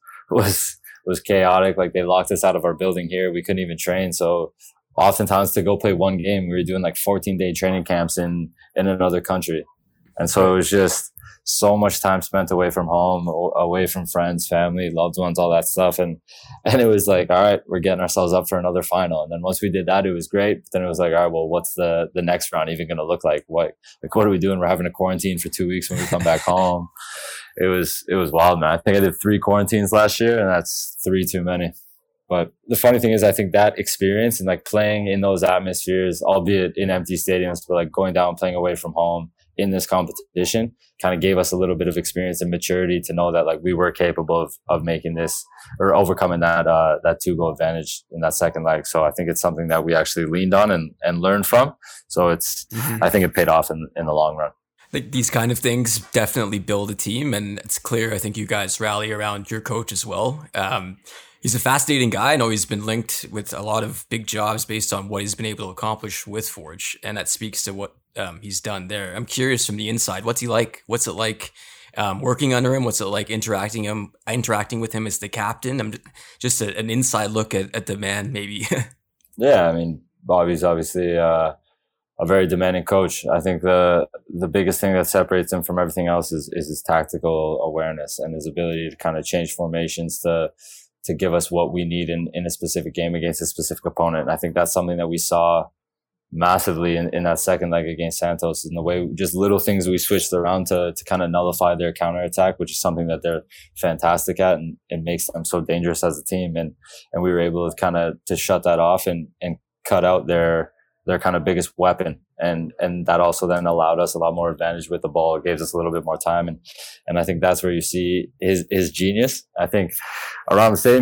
F: chaotic. Like, they locked us out of our building here. We couldn't even train. So oftentimes to go play one game, we were doing like 14-day training camps in another country. And so it was just so much time spent away from home, away from friends, family, loved ones, all that stuff. And it was like, all right, we're getting ourselves up for another final. And then once we did that, it was great. But then it was like, all right, well, what's the next round even going to look like? What are we doing? We're having a quarantine for 2 weeks when we come back home. It was wild, man. I think I did 3 quarantines last year, and that's 3 too many. But the funny thing is, I think that experience and like playing in those atmospheres, albeit in empty stadiums, but like going down, playing away from home in this competition, kind of gave us a little bit of experience and maturity to know that like we were capable of making this or overcoming that 2-goal advantage in that second leg. So I think it's something that we actually leaned on and learned from. So I think it paid off in the long run.
A: I think these kind of things definitely build a team, and it's clear, I think you guys rally around your coach as well. He's a fascinating guy. I know he's been linked with a lot of big jobs based on what he's been able to accomplish with Forge, and that speaks to what he's done there. I'm curious from the inside, what's he like? What's it like working under him? What's it like interacting with him as the captain? I'm just an inside look at the man, maybe.
F: Yeah, I mean, Bobby's obviously a very demanding coach. I think the biggest thing that separates him from everything else is his tactical awareness and his ability to kind of change formations to give us what we need in a specific game against a specific opponent. And I think that's something that we saw massively in that second leg against Santos, in the way just little things we switched around to kind of nullify their counterattack, which is something that they're fantastic at, and it makes them so dangerous as a team. And we were able to kind of to shut that off and cut out their kind of biggest weapon. And that also then allowed us a lot more advantage with the ball. It gave us a little bit more time. And I think that's where you see his genius. I think around the stadium,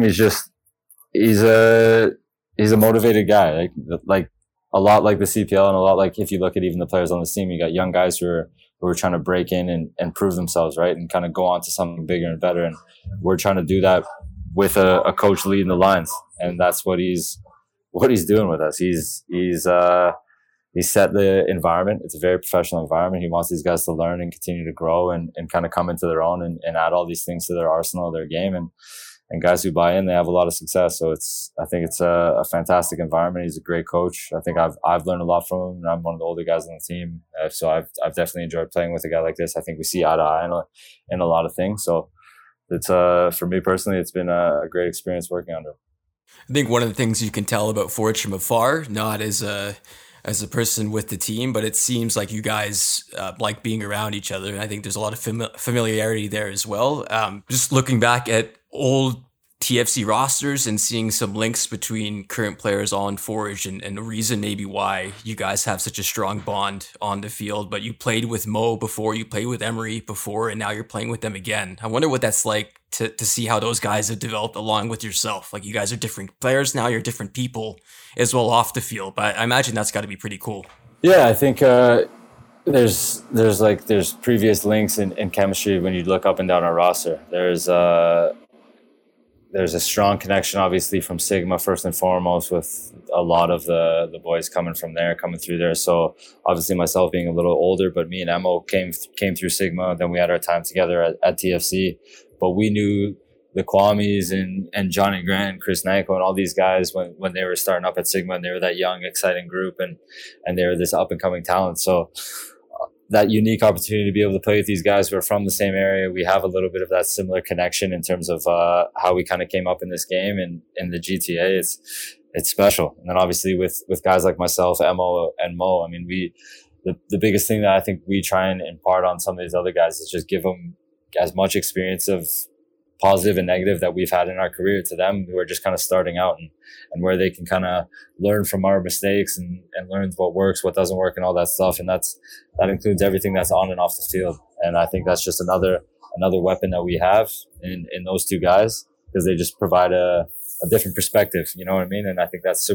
F: he's a motivated guy. Like a lot like the CPL, and a lot like if you look at even the players on the team, you got young guys who are trying to break in and prove themselves, right? And kind of go on to something bigger and better. And we're trying to do that with a coach leading the lines. And that's what he's doing with us. He's set the environment. It's a very professional environment. He wants these guys to learn and continue to grow and kind of come into their own and add all these things to their arsenal, their game. And guys who buy in, they have a lot of success. So I think it's a fantastic environment. He's a great coach. I think I've learned a lot from him, and I'm one of the older guys on the team. So I've definitely enjoyed playing with a guy like this. I think we see eye to eye in a lot of things. So it's for me personally, it's been a great experience working under him.
A: I think one of the things you can tell about Forge from afar, not as a person with the team, but it seems like you guys like being around each other. And I think there's a lot of familiarity there as well. Just looking back at old TFC rosters and seeing some links between current players on Forge and the reason maybe why you guys have such a strong bond on the field. But you played with Mo before, you played with Emery before, and now you're playing with them again. I wonder what that's like to see how those guys have developed along with yourself. Like, you guys are different players now, you're different people as well off the field. But I imagine that's got to be pretty cool.
F: Yeah, I think there's previous links in chemistry when you look up and down our roster. There's a strong connection, obviously, from Sigma first and foremost, with a lot of the boys coming through there. So obviously myself being a little older, but me and Emo came through Sigma. Then we had our time together at TFC. But we knew Kwames and Johnny Grant, Chris Nanko, and all these guys when they were starting up at Sigma, and they were that young, exciting group, and they were this up and coming talent. So that unique opportunity to be able to play with these guys who are from the same area. We have a little bit of that similar connection in terms of how we kind of came up in this game and in the GTA. It's special. And then obviously with guys like myself, Emo and Mo, I mean, the biggest thing that I think we try and impart on some of these other guys is just give them as much experience of positive and negative that we've had in our career to them who are just kind of starting out, and where they can kind of learn from our mistakes and learn what works, what doesn't work, and all that stuff. And that includes everything that's on and off the field. And I think that's just another weapon that we have in those two guys, because they just provide a different perspective, you know what I mean? And I think that's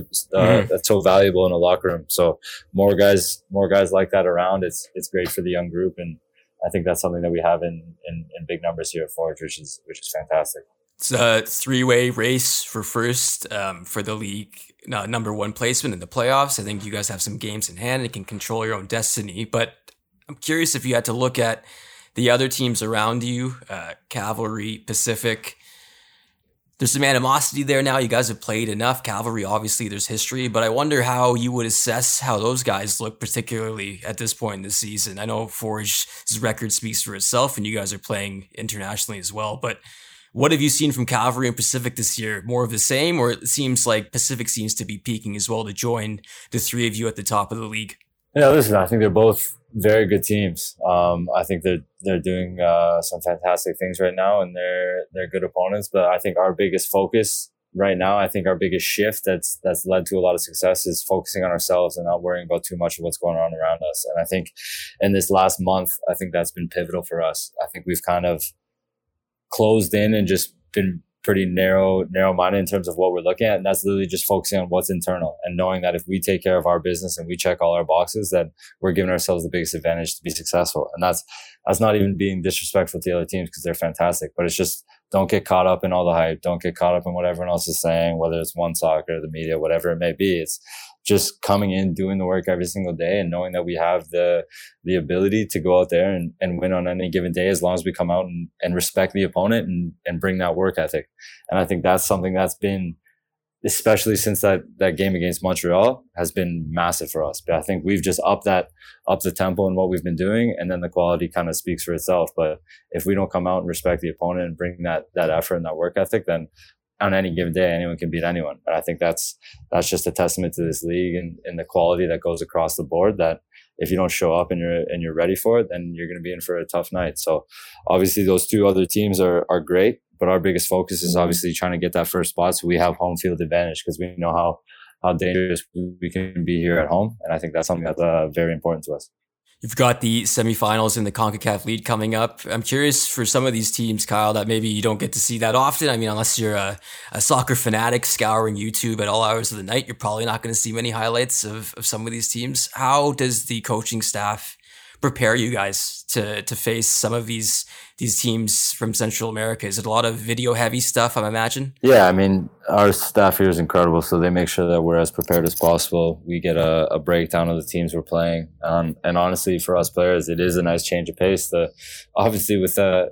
F: so valuable in a locker room. So more guys like that around, it's great for the young group. And I think that's something that we have in big numbers here at Forge, which is fantastic.
A: It's a three-way race for first for the league number one placement in the playoffs. I think you guys have some games in hand and can control your own destiny. But I'm curious if you had to look at the other teams around you, Cavalry, Pacific. There's some animosity there now. You guys have played enough. Cavalry, obviously, there's history, but I wonder how you would assess how those guys look, particularly at this point in the season. I know Forge's record speaks for itself, and you guys are playing internationally as well, but what have you seen from Cavalry and Pacific this year? More of the same, or it seems like Pacific seems to be peaking as well to join the three of you at the top of the league?
F: Yeah, listen, I think they're both very good teams. I think they're doing some fantastic things right now, and they're good opponents. But I think our biggest focus right now, I think our biggest shift that's led to a lot of success is focusing on ourselves and not worrying about too much of what's going on around us. And I think in this last month, I think that's been pivotal for us. I think we've kind of closed in and just been pretty narrow-minded in terms of what we're looking at. And that's literally just focusing on what's internal and knowing that if we take care of our business and we check all our boxes, then we're giving ourselves the biggest advantage to be successful. And that's not even being disrespectful to the other teams, because they're fantastic, but it's just don't get caught up in all the hype. Don't get caught up in what everyone else is saying, whether it's One Soccer, the media, whatever it may be. It's just coming in, doing the work every single day, and knowing that we have the ability to go out there and win on any given day, as long as we come out and respect the opponent and bring that work ethic. And I think that's something that's been, especially since that game against Montreal, has been massive for us. But I think we've just upped the tempo in what we've been doing, and then the quality kind of speaks for itself. But if we don't come out and respect the opponent and bring that effort and that work ethic, then on any given day, anyone can beat anyone. And I think that's just a testament to this league and the quality that goes across the board, that if you don't show up and you're ready for it, then you're going to be in for a tough night. So obviously those two other teams are great, but our biggest focus is obviously trying to get that first spot so we have home field advantage, because we know how dangerous we can be here at home. And I think that's something that's very important to us.
A: You've got the semifinals in the CONCACAF League coming up. I'm curious for some of these teams, Kyle, that maybe you don't get to see that often. I mean, unless you're a soccer fanatic scouring YouTube at all hours of the night, you're probably not going to see many highlights of some of these teams. How does the coaching staff prepare you guys to face some of these teams from Central America? Is it a lot of video heavy stuff, I imagine?
F: Yeah, I mean, our staff here is incredible, so they make sure that we're as prepared as possible. We get a breakdown of the teams we're playing, and honestly, for us players, it is a nice change of pace. Obviously with a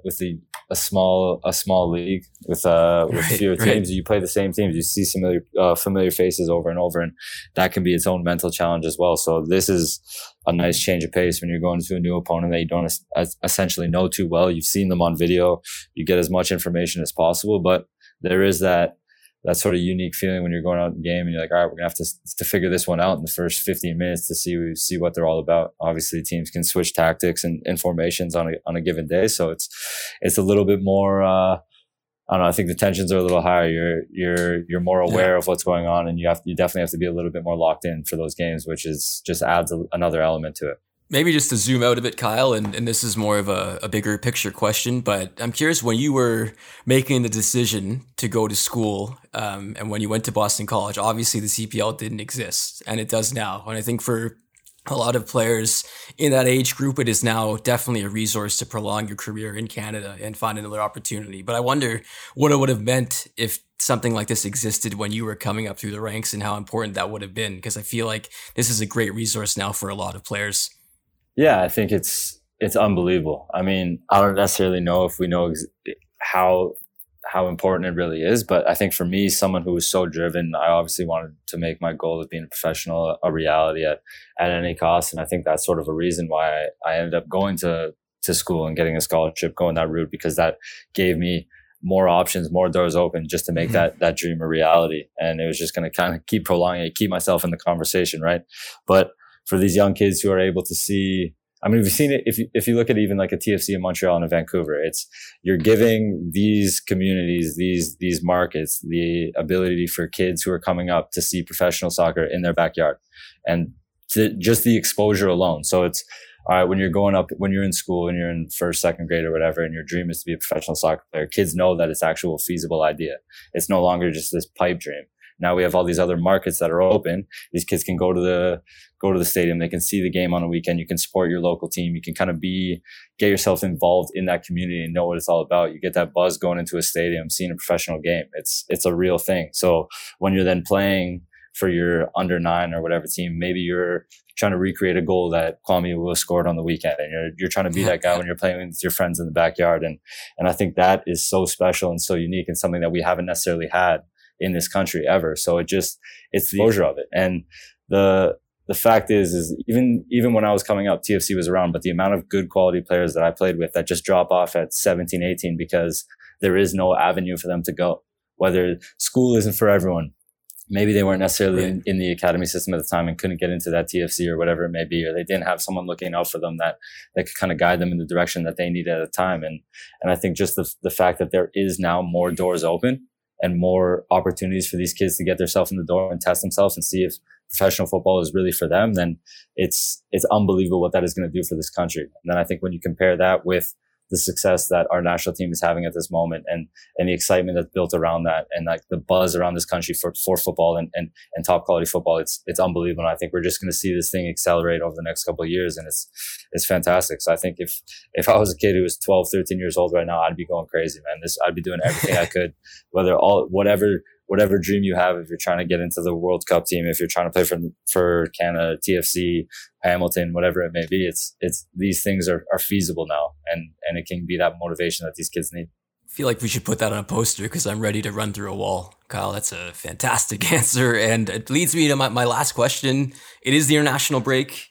F: small league with fewer teams, you play the same teams, you see familiar faces over and over, and that can be its own mental challenge as well. So this is a nice change of pace when you're going to a new opponent that you don't essentially know too well. You've seen them on video, you get as much information as possible, but there is that sort of unique feeling when you're going out in game and you're like, all right, we're gonna have to figure this one out in the first 15 minutes to see what they're all about. Obviously, teams can switch tactics and formations on a given day, so it's a little bit more. I don't know. I think the tensions are a little higher. You're more aware of what's going on, and you definitely have to be a little bit more locked in for those games, which just adds another element to it.
A: Maybe just to zoom out a bit, Kyle, and this is more of a bigger picture question, but I'm curious, when you were making the decision to go to school and when you went to Boston College, obviously the CPL didn't exist, and it does now. And I think for a lot of players in that age group, it is now definitely a resource to prolong your career in Canada and find another opportunity. But I wonder what it would have meant if something like this existed when you were coming up through the ranks, and how important that would have been, because I feel like this is a great resource now for a lot of players.
F: Yeah, I think it's unbelievable. I mean, I don't necessarily know if we know how how important it really is. But I think for me, someone who was so driven, I obviously wanted to make my goal of being a professional a reality at any cost. And I think that's sort of a reason why I ended up going to school and getting a scholarship, going that route, because that gave me more options, more doors open just to make that dream a reality. And it was just going to kind of keep prolonging it, keep myself in the conversation. Right. But for these young kids who are able to see, I mean, we've seen it. If you look at even like a TFC in Montreal and a Vancouver, you're giving these communities, these markets, the ability for kids who are coming up to see professional soccer in their backyard, and just the exposure alone. So it's all right when you're growing up, when you're in school and you're in first, second grade or whatever, and your dream is to be a professional soccer player. Kids know that it's actual feasible idea. It's no longer just this pipe dream. Now we have all these other markets that are open. These kids can go to the stadium. They can see the game on a weekend. You can support your local team. You can kind of get yourself involved in that community and know what it's all about. You get that buzz going into a stadium, seeing a professional game. It's a real thing. So when you're then playing for your under 9 or whatever team, maybe you're trying to recreate a goal that Kwame Awuah scored on the weekend, and you're trying to be that guy when you're playing with your friends in the backyard. And I think that is so special and so unique, and something that we haven't necessarily had in this country ever. So it's the exposure of it. And the fact is even when I was coming up, TFC was around, but the amount of good quality players that I played with that just drop off at 17, 18 because there is no avenue for them to go. Whether school isn't for everyone, maybe they weren't necessarily in the academy system at the time and couldn't get into that TFC or whatever it may be, or they didn't have someone looking out for them that could kind of guide them in the direction that they needed at the time. And I think just the fact that there is now more doors open and more opportunities for these kids to get themselves in the door and test themselves and see if professional football is really for them, then it's unbelievable what that is going to do for this country. And then I think when you compare that with the success that our national team is having at this moment, and the excitement that's built around that, and like the buzz around this country for football and top quality football, it's unbelievable. And I think we're just going to see this thing accelerate over the next couple of years, and it's fantastic. So I think if I was a kid who was 12, 13 years old right now, I'd be going crazy, man. I'd be doing everything I could, whatever dream you have. If you're trying to get into the World Cup team, if you're trying to play for Canada, TFC, Hamilton, whatever it may be, it's these things are feasible now, and it can be that motivation that these kids need.
A: I feel like we should put that on a poster because I'm ready to run through a wall. Kyle, that's a fantastic answer, and it leads me to my last question. It is the international break.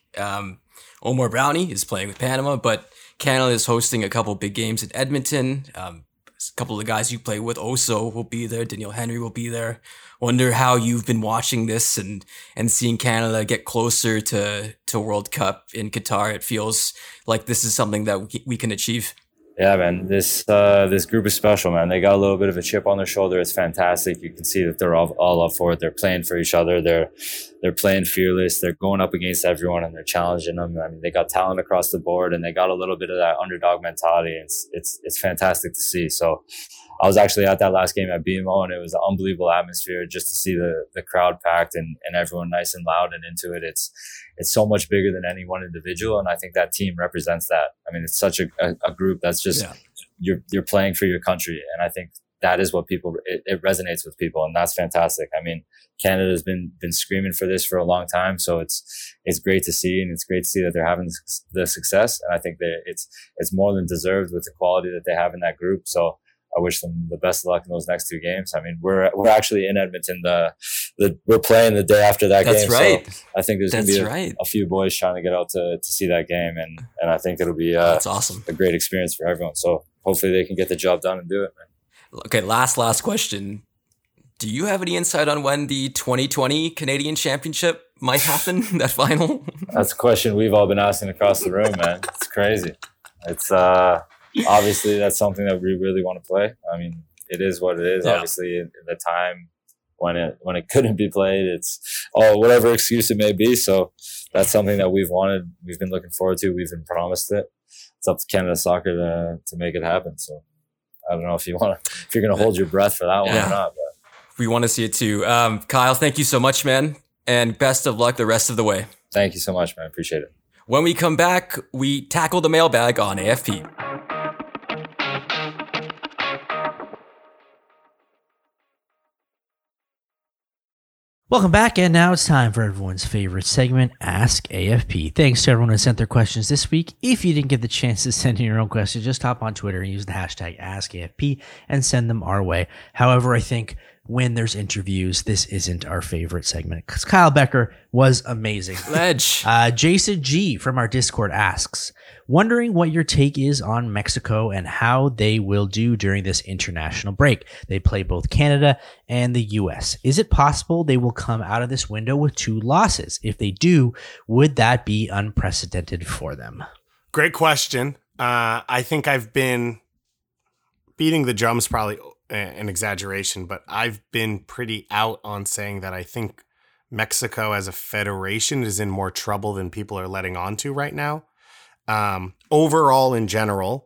A: Omar Brownie is playing with Panama, but Canada is hosting a couple big games in Edmonton. A couple of the guys you play with, Oso, will be there. Daniel Henry will be there. Wonder how you've been watching this and seeing Canada get closer to World Cup in Qatar. It feels like this is something that we can achieve.
F: Yeah, man, this group is special, man. They got a little bit of a chip on their shoulder. It's fantastic. You can see that they're all up for it. They're playing for each other. They're playing fearless. They're going up against everyone and they're challenging them. I mean, they got talent across the board and they got a little bit of that underdog mentality. It's fantastic to see. So I was actually at that last game at BMO, and it was an unbelievable atmosphere just to see the crowd packed and everyone nice and loud and into it. It's so much bigger than any one individual, and I think that team represents that. I mean, it's such a group that's just you're playing for your country, and I think that is what it resonates with people, and that's fantastic. I mean, Canada's been screaming for this for a long time, so it's great to see, and it's great to see that they're having the success, and I think that it's more than deserved with the quality that they have in that group. So I wish them the best of luck in those next two games. I mean, we're actually in Edmonton. We're playing the day after that game.
A: That's right.
F: So I think there's going to be a few boys trying to get out to see that game, and I think it'll be
A: that's awesome.
F: A great experience for everyone. So hopefully they can get the job done and do it, man.
A: Okay, last question. Do you have any insight on when the 2020 Canadian Championship might happen? That final?
F: That's a question we've all been asking across the room, man. It's crazy. It's obviously that's something that we really want to play. I mean, it is what it is. Yeah. Obviously, in the time when it couldn't be played, it's whatever excuse it may be. So that's something that we've been looking forward to. We've been promised it. It's up to Canada Soccer to make it happen. So I don't know if you're going to hold your breath for that one or not. But
A: we want to see it too. Kyle, thank you so much, man, and best of luck the rest of the way.
F: Thank you so much, man. Appreciate it.
A: When we come back, we tackle the mailbag on AFP.
C: Welcome back, and now it's time for everyone's favorite segment, Ask AFP. Thanks to everyone who sent their questions this week. If you didn't get the chance to send in your own questions, just hop on Twitter and use the hashtag AskAFP and send them our way. However, I think when there's interviews, this isn't our favorite segment because Kyle Becker was amazing.
A: Ledge.
C: Jason G from our Discord asks, wondering what your take is on Mexico and how they will do during this international break. They play both Canada and the US. Is it possible they will come out of this window with 2 losses? If they do, would that be unprecedented for them?
B: Great question. I think I've been beating the drums, probably an exaggeration, but I've been pretty out on saying that I think Mexico as a federation is in more trouble than people are letting on to right now. Overall, in general,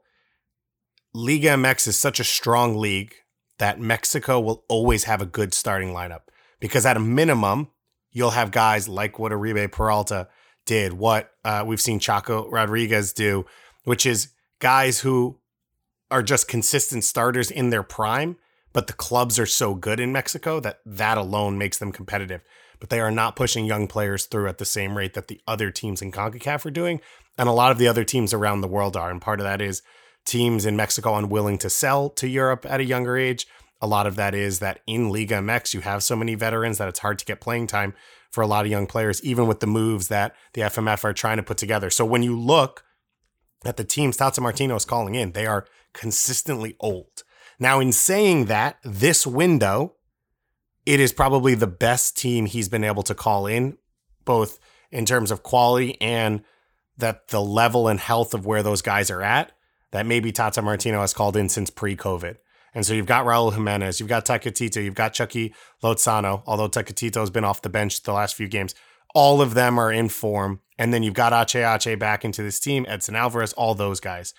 B: Liga MX is such a strong league that Mexico will always have a good starting lineup because at a minimum, you'll have guys like what Oribe Peralta did, what we've seen Chaco Rodriguez do, which is guys who are just consistent starters in their prime, but the clubs are so good in Mexico that alone makes them competitive. But they are not pushing young players through at the same rate that the other teams in CONCACAF are doing. And a lot of the other teams around the world are. And part of that is teams in Mexico unwilling to sell to Europe at a younger age. A lot of that is that in Liga MX, you have so many veterans that it's hard to get playing time for a lot of young players, even with the moves that the FMF are trying to put together. So when you look at the teams Tata Martino is calling in, they are consistently old. Now, in saying that, this window, it is probably the best team he's been able to call in, both in terms of quality and that the level and health of where those guys are at, that maybe Tata Martino has called in since pre-COVID. And so you've got Raul Jimenez, you've got Tecatito, you've got Chucky Lozano, although Tecatito has been off the bench the last few games. All of them are in form. And then you've got Ache back into this team, Edson Alvarez, all those guys.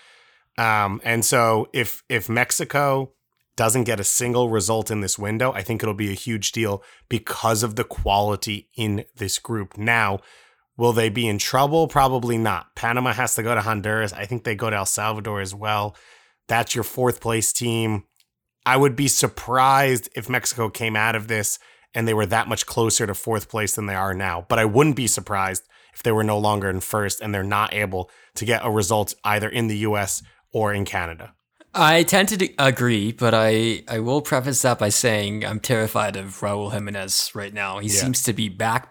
B: And so if Mexico doesn't get a single result in this window, I think it'll be a huge deal because of the quality in this group. Now, will they be in trouble? Probably not. Panama has to go to Honduras. I think they go to El Salvador as well. That's your 4th place team. I would be surprised if Mexico came out of this and they were that much closer to 4th place than they are now. But I wouldn't be surprised if they were no longer in 1st and they're not able to get a result either in the US or in Canada.
A: I tend to agree, but I will preface that by saying I'm terrified of Raul Jimenez right now. He seems to be back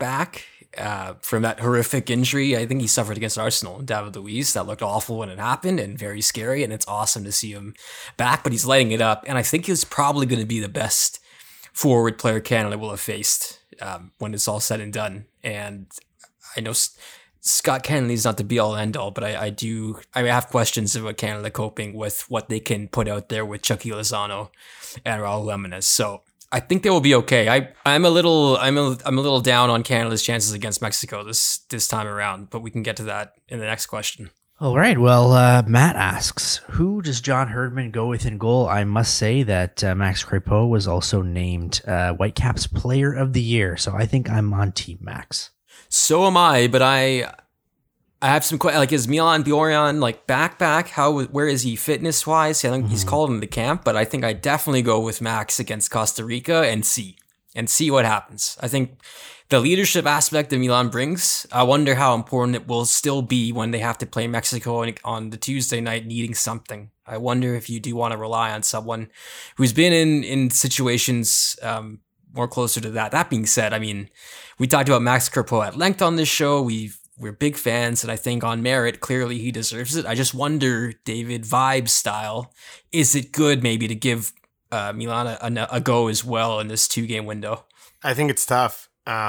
A: from that horrific injury. I think he suffered against Arsenal and David Luiz. That looked awful when it happened and very scary, and it's awesome to see him back, but he's lighting it up, and I think he's probably going to be the best forward player Canada will have faced when it's all said and done. And I know Scott Kennedy's not the be-all end-all, but I have questions about Canada coping with what they can put out there with Chucky Lozano and Raul Jimenez. So I think they will be okay. I'm a little down on Canada's chances against Mexico this time around, but we can get to that in the next question.
C: All right. Well, Matt asks, who does John Herdman go with in goal? I must say that Max Crepeau was also named Whitecaps Player of the Year, so I think I'm on Team Max.
A: So am I, but I have some questions. Like, is Milan Bjorjan back? Where is he fitness wise? I think he's called into camp, but I think I definitely go with Max against Costa Rica and see what happens. I think the leadership aspect that Milan brings, I wonder how important it will still be when they have to play Mexico on the Tuesday night needing something. I wonder if you do want to rely on someone who's been in situations more closer to that. That being said, I mean, we talked about Max Crepeau at length on this show. We're big fans, and I think on merit, clearly he deserves it. I just wonder, David, vibe style, is it good maybe to give Milan a go as well in this 2-game window?
B: I think it's tough.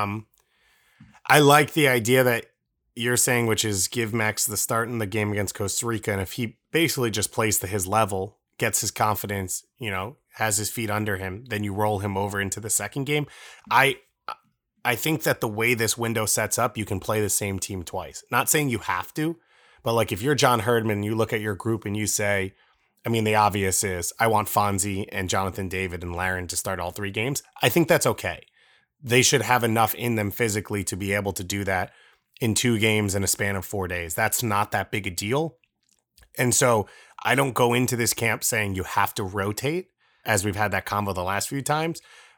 B: I like the idea that you're saying, which is give Max the start in the game against Costa Rica, and if he basically just plays to his level, gets his confidence, has his feet under him, then you roll him over into the second game. I think that the way this window sets up, you can play the same team twice. Not saying you have to, but if you're John Herdman, you look at your group and you say, the obvious is I want Fonzie and Jonathan David and Larin to start all 3 games. I think that's okay. They should have enough in them physically to be able to do that in 2 games in a span of 4 days. That's not that big a deal. And so I don't go into this camp saying you have to rotate, as we've had that convo the last few times.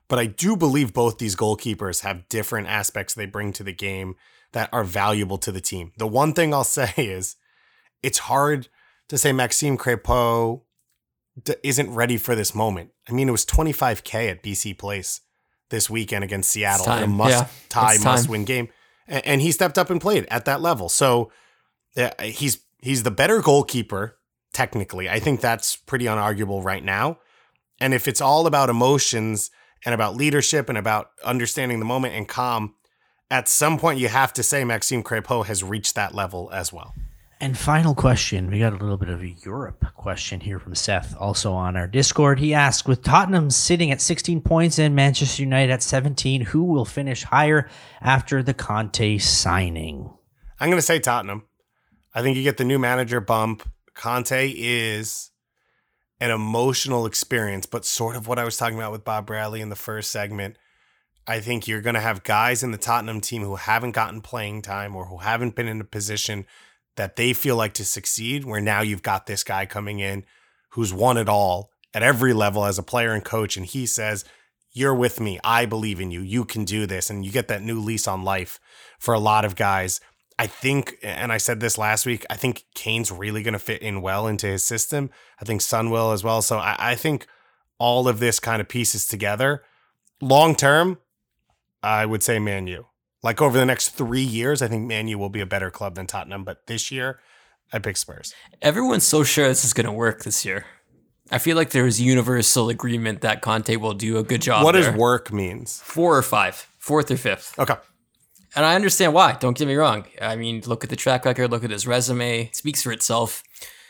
B: But I do believe both these goalkeepers have different aspects they bring to the game that are valuable to the team. The one thing I'll say is it's hard to say Maxime Crépeau isn't ready for this moment. I mean, it was $25K at BC Place this weekend against Seattle. A must-win game. And he stepped up and played at that level. So he's the better goalkeeper, technically. I think that's pretty unarguable right now. And if it's all about emotions and about leadership and about understanding the moment and calm, at some point you have to say Maxime Crépeau has reached that level as well.
C: And final question. We got a little bit of a Europe question here from Seth, also on our Discord. He asked, with Tottenham sitting at 16 points and Manchester United at 17, who will finish higher after the Conte signing?
B: I'm going to say Tottenham. I think you get the new manager bump. Conte is an emotional experience, but sort of what I was talking about with Bob Bradley in the first segment. I think you're going to have guys in the Tottenham team who haven't gotten playing time or who haven't been in a position that they feel like to succeed, where now you've got this guy coming in who's won it all at every level as a player and coach. And he says, you're with me. I believe in you. You can do this. And you get that new lease on life for a lot of guys. I think, and I said this last week, I think Kane's really going to fit in well into his system. I think Son will as well. So I think all of this kind of pieces together. Long term, I would say Man U. Like over the next 3 years, I think Man U will be a better club than Tottenham. But this year, I pick Spurs.
A: Everyone's so sure this is going to work this year. I feel like there is universal agreement that Conte will do a good job.
B: What does work means?
A: 4 or 5, 4th or 5th.
B: Okay.
A: And I understand why. Don't get me wrong. I mean, look at the track record, look at his resume. It speaks for itself.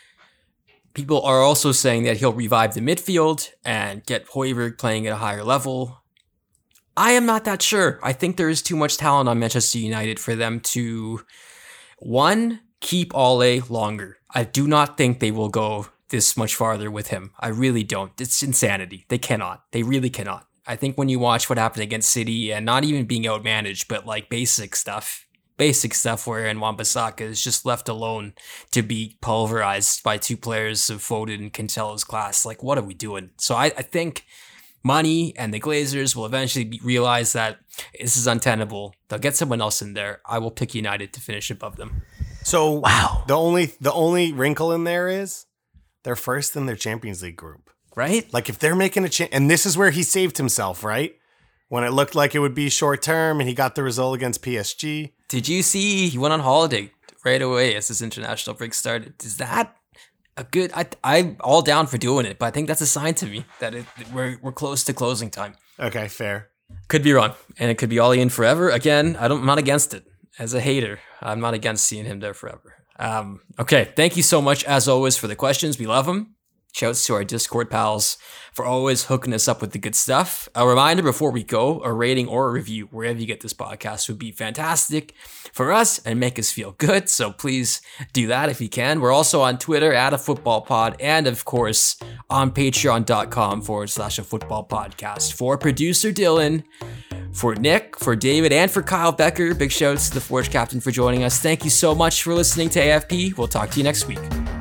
A: People are also saying that he'll revive the midfield and get Højbjerg playing at a higher level. I am not that sure. I think there is too much talent on Manchester United for them to, one, keep Ole longer. I do not think they will go this much farther with him. I really don't. It's insanity. They cannot. They really cannot. I think when you watch what happened against City, and not even being outmanaged, but like basic stuff wherein Wan-Bissaka is just left alone to be pulverized by 2 players of Foden and Cancelo's class. Like, what are we doing? So I think Money and the Glazers will eventually realize that this is untenable. They'll get someone else in there. I will pick United to finish above them.
B: So
C: wow,
B: the only wrinkle in there is they're first in their Champions League group.
A: Right?
B: Like if they're making and this is where he saved himself, right? When it looked like it would be short term and he got the result against PSG.
A: Did you see he went on holiday right away as his international break started? Is that a good... I'm all down for doing it, but I think that's a sign to me that we're close to closing time.
B: Okay, fair.
A: Could be wrong, and it could be Ole in forever. Again, I'm not against it. As a hater, I'm not against seeing him there forever. Okay, thank you so much, as always, for the questions. We love them. Shouts to our Discord pals for always hooking us up with the good stuff. A reminder before we go, a rating or a review wherever you get this podcast would be fantastic for us and make us feel good. So please do that if you can. We're also on Twitter @afootballpod and of course on patreon.com/afootballpodcast. For producer Dylan, for Nick, for David, and for Kyle Becker, big shouts to the Forge Captain for joining us. Thank you so much for listening to AFP. We'll talk to you next week.